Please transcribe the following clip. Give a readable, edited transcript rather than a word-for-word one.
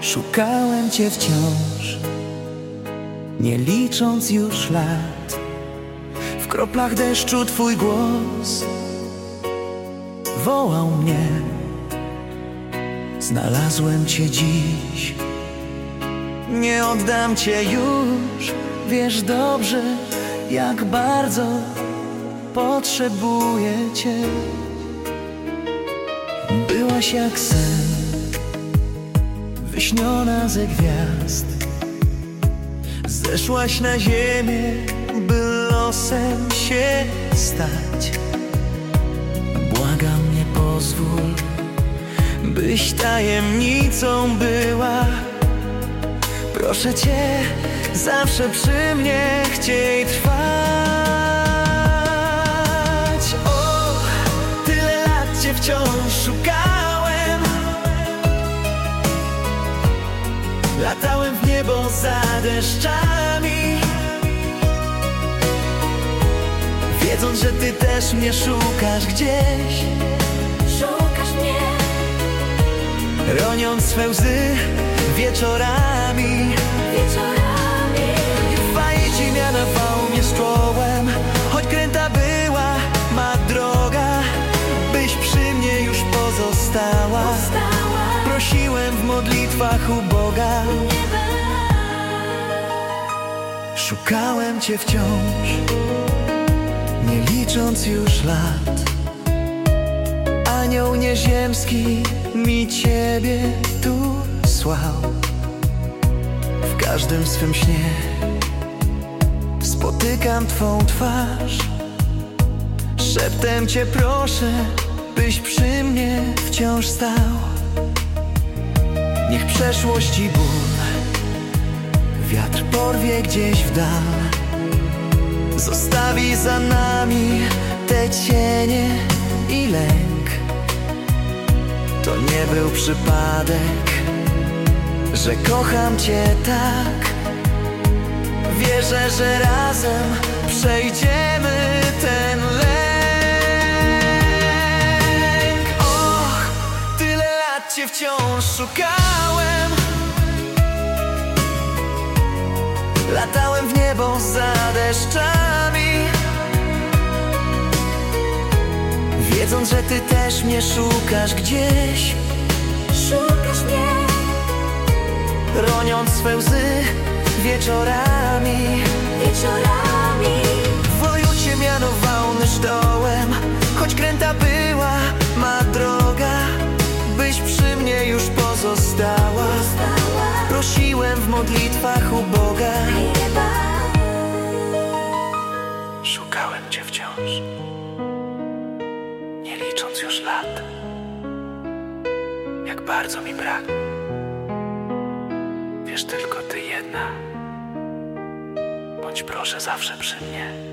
Szukałem Cię wciąż, nie licząc już lat. W kroplach deszczu Twój głos wołał mnie. Znalazłem Cię dziś, nie oddam Cię już. Wiesz dobrze, jak bardzo potrzebuję Cię. Byłaś jak sen, wyśniona ze gwiazd. Zeszłaś na ziemię, by losem się stać. Błagam, nie pozwól, byś tajemnicą była. Proszę Cię, zawsze przy mnie chciej trwać. O, tyle lat Cię wciąż szukałem. Latałem w niebo za deszczami, wiedząc, że Ty też mnie szukasz gdzieś. Szukasz mnie, roniąc swe łzy wieczorami. Fajnie Ci mianował mnie z czołem, choć kręta była ma droga, byś przy mnie już pozostała. Prosiłem w modlitwach u Boga. Szukałem Cię wciąż, nie licząc już lat. Anioł nieziemski mi Ciebie tu słał. W każdym swym śnie spotykam Twą twarz. Szeptem Cię proszę, byś przy mnie wciąż stał. Niech przeszłość i ból wiatr porwie gdzieś w dal. Zostawi za nami te cienie i lęk. To nie był przypadek, że kocham Cię tak. Wierzę, że razem przejdziemy ten lęk. Och, tyle lat Cię wciąż szukałem. Latałem w niebo za deszczami, wiedząc, że Ty też mnie szukasz gdzieś. szukasz mnie, Roniąc swe łzy wieczorami. W woju Cię mianował sztołem, choć kręta była ma droga, byś przy mnie już pozostała. Prosiłem w modlitwach u Boga. Szukałem Cię wciąż, nie licząc już lat. Jak bardzo mi brak, wiesz tylko Ty jedna. Bądź proszę zawsze przy mnie.